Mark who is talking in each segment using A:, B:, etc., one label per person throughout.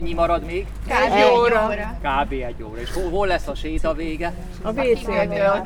A: Mennyi marad még?
B: Kb. óra.
A: Kb. 1 óra. És hol lesz a séta vége?
B: A WC-nél.
A: A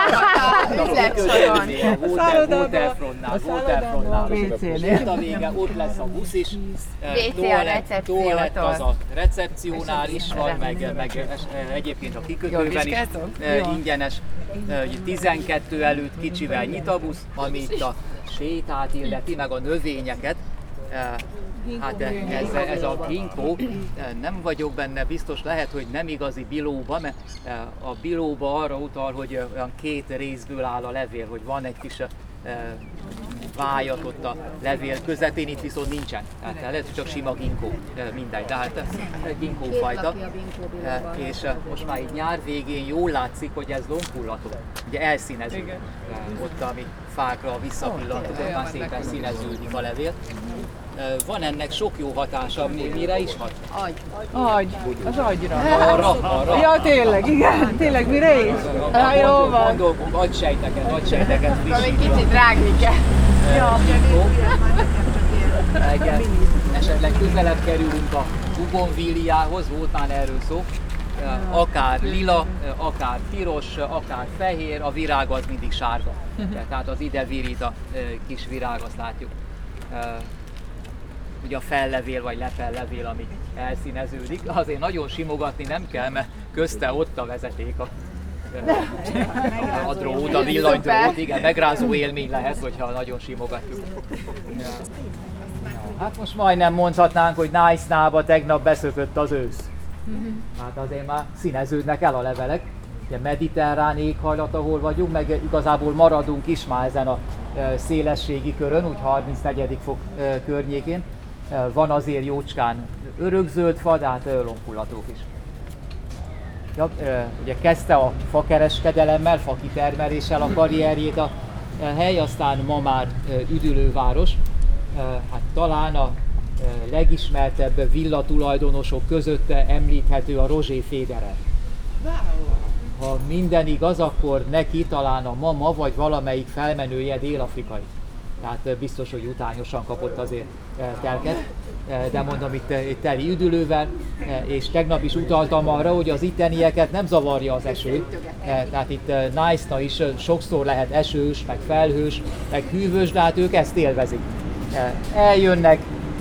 A: Waterfrontnál. A séta vége, ott lesz a busz is. Toalett az a recepciónál is van, meg egyébként a kikötőben is ingyenes. 12 előtt kicsivel nyit a busz, ami itt a sétát illeti, meg a növényeket. Hát ez a ginkgo, nem vagyok benne biztos, lehet, hogy nem igazi bilóba, mert a bilóba arra utal, hogy olyan 2 részből áll a levél, hogy van egy kis vájat ott a levél közepén, itt viszont nincsen. Tehát lehet, hogy csak sima ginkgo, mindegy, de hát ginkgo fajta. És most már így nyár végén jól látszik, hogy ez lombhullató. Ugye elszínezik. Ott, ami fákra visszapillantott, ott már szépen színeződik a levél. Van ennek sok jó hatása, mire is hat?
B: Agy, az agyra.
A: Arra.
B: Ja, tényleg, igen, tényleg mire is? Jó van.
A: Gondolkunk, agysejteket
B: Valami kicsit rágni kell.
A: Esetleg közelebb kerülünk a bougainvilliához, volt már erről szó. Akár lila, akár piros, akár fehér, a virág az mindig sárga. Tehát az ide virít a kis virág, azt látjuk. Ugye a fellevél vagy lefellevél, ami elszíneződik, azért nagyon simogatni nem kell, mert közte ott a vezeték, a drót, a villanydrót, igen, megrázó élmény lehet, hogyha nagyon simogatjuk. Hát most majdnem mondhatnánk, hogy Nice-nába tegnap beszökött az ősz. Hát azért már színeződnek el a levelek. Ugye mediterrán éghajlat, ahol vagyunk, meg igazából maradunk is már ezen a szélességi körön, úgy 34. fok környékén. Van azért jócskán örökzöld fa, de hát lombhullatók is. Ja, ugye kezdte a fakereskedelemmel, fakitermeléssel a karrierjét a hely, aztán ma már üdülőváros. Hát talán a legismertebb villatulajdonosok között említhető a Roger Federer. Ha minden igaz, akkor neki talán a mama vagy valamelyik felmenője dél-afrikai. Tehát biztos, hogy utányosan kapott azért telket, de mondom itt teli üdülővel, és tegnap is utaltam arra, hogy az ittenieket nem zavarja az eső. Tehát itt Nice-na is sokszor lehet esős, meg felhős, meg hűvös, de hát ők ezt élvezik. Eljönnek,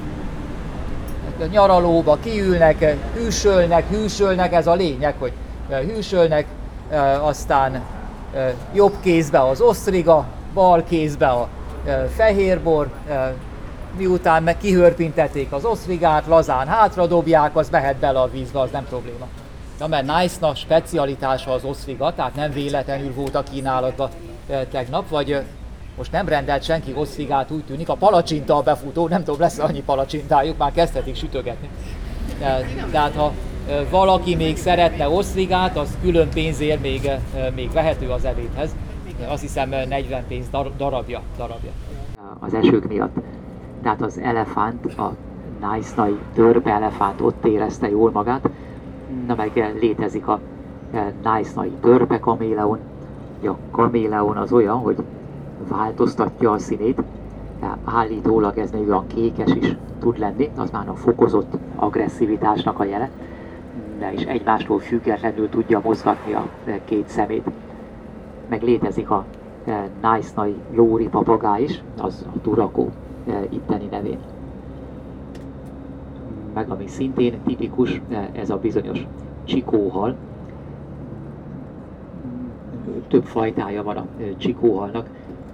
A: nyaralóba kiülnek, hűsölnek, ez a lényeg, hogy hűsölnek, aztán jobb kézbe az osztriga, bal kézbe a fehérbor, miután meg kihörpintették az osztrigát, lazán hátradobják, az mehet bele a vízbe, az nem probléma. Na, mert Nice-nak specialitása az osztriga, tehát nem véletlenül volt a kínálatban tegnap, vagy most nem rendelt senki osztrigát, úgy tűnik, a palacsinta a befutó, nem tudom, lesz annyi palacsintájuk, már kezdhetik sütögetni. Tehát ha valaki még szeretne osztrigát, az külön pénzért még vehető az ebédhez. Azt hiszem 40 pénz darabja. Az esők miatt. Tehát az elefánt, a Nice-nai törpe elefánt ott érezte jól magát. Na meg létezik a Nice-nai törpe kaméleon. A kaméleon az olyan, hogy változtatja a színét. Állítólag ez még olyan kékes is tud lenni, az már a fokozott agresszivitásnak a jele. De is egymástól függetlenül tudja mozgatni a 2 szemét. Meg létezik a Nice-nai lóri papagáj is, az a turakó itteni nevén. Meg ami szintén tipikus, ez a bizonyos csikóhal. Több fajtája van a csikóhalnak.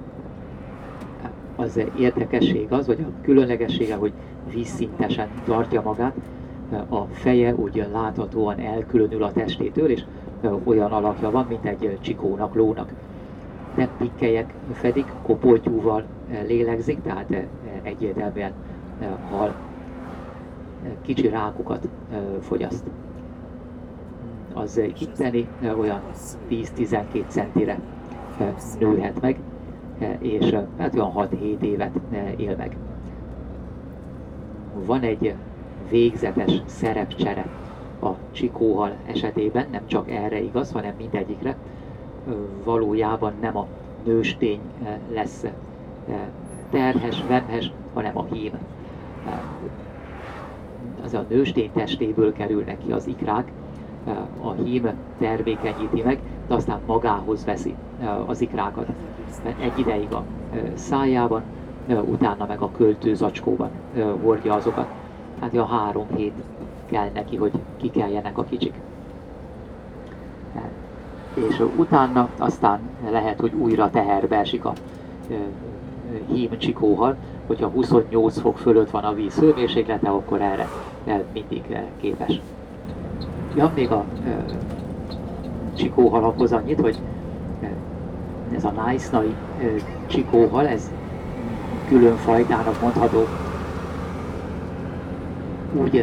A: Az érdekesség az, vagy a különlegessége, hogy vízszintesen tartja magát. A feje úgy láthatóan elkülönül a testétől, és olyan alakja van, mint egy csikónak, lónak. Nem pikkelyek fedik, kopoltyúval lélegzik, tehát egyértelműen hal. Kicsi rákokat fogyaszt. Az itteni olyan 10-12 centire nőhet meg, és hát olyan 6-7 évet él meg. Van egy végzetes szerepcsere a csikóhal esetében, nem csak erre igaz, hanem mindegyikre. Valójában nem a nőstény lesz terhes, vemhes, hanem a hím.
C: az a nőstény testéből kerülnek ki az ikrák, a hím termékenyíti meg, de aztán magához veszi az ikrákat. Egy ideig a szájában, utána meg a költőzacskóban hordja azokat. Hát a 3 hét kell neki, hogy kikeljenek a kicsik. És utána aztán lehet, hogy újra teherbe esik a hím csikóhal, hogyha 28 fok fölött van a víz hőmérséklete, akkor erre mindig képes. Ja, még a csikóhalakhoz annyit, hogy ez a nájsznai csikóhal, ez külön fajtának mondható. Úgy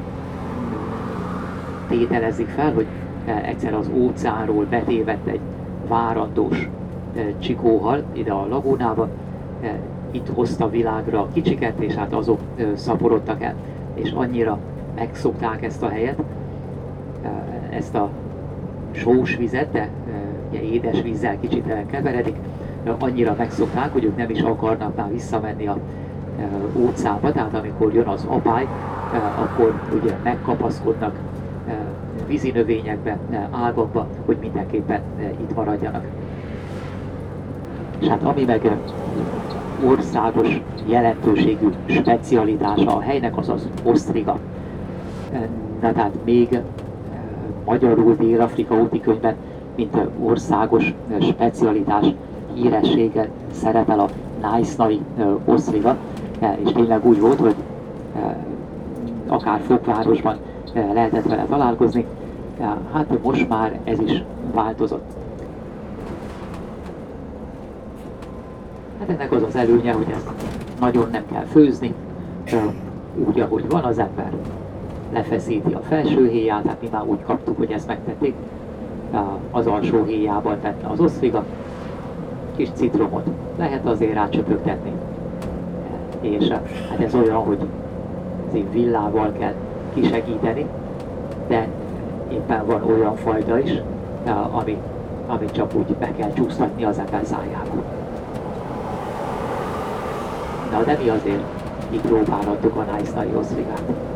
C: tételezik fel, hogy egyszer az óceánról betévedt egy várandós csikóhal ide a lagúnába, itt hozta világra a kicsiket, és hát azok szaporodtak el, és annyira megszokták ezt a helyet, ezt a sós vizet, de ugye édes vízzel kicsit keveredik, annyira megszokták, hogy ők nem is akarnak már visszamenni a óceánba, tehát amikor jön az apály, akkor ugye megkapaszkodnak vízi növényekbe, ágakba, hogy mindenképpen itt maradjanak. És hát ami meg országos jelentőségű specialitása a helynek, az az osztriga. Na tehát még magyarul Dél-Afrika úti könyvben, mint országos specialitás híressége szerepel a nájsznai osztriga, és tényleg úgy volt, hogy akár Fokvárosban lehetett vele találkozni, hát most már ez is változott. Hát ennek az az előnye, hogy ezt nagyon nem kell főzni, úgy ahogy van az ember lefeszíti a felső héját, hát mi már úgy kaptuk, hogy ezt megtették, az alsó héjában tette az osztriga, kis citromot lehet azért rácsöpögtetni, és hát ez olyan, hogy azért villával kell kisegíteni, de éppen van olyan fajta is, amit csak úgy be kell csúsztatni az ember szájába. Na de mi azért kipróbálhattuk a nájsznai osztrigát.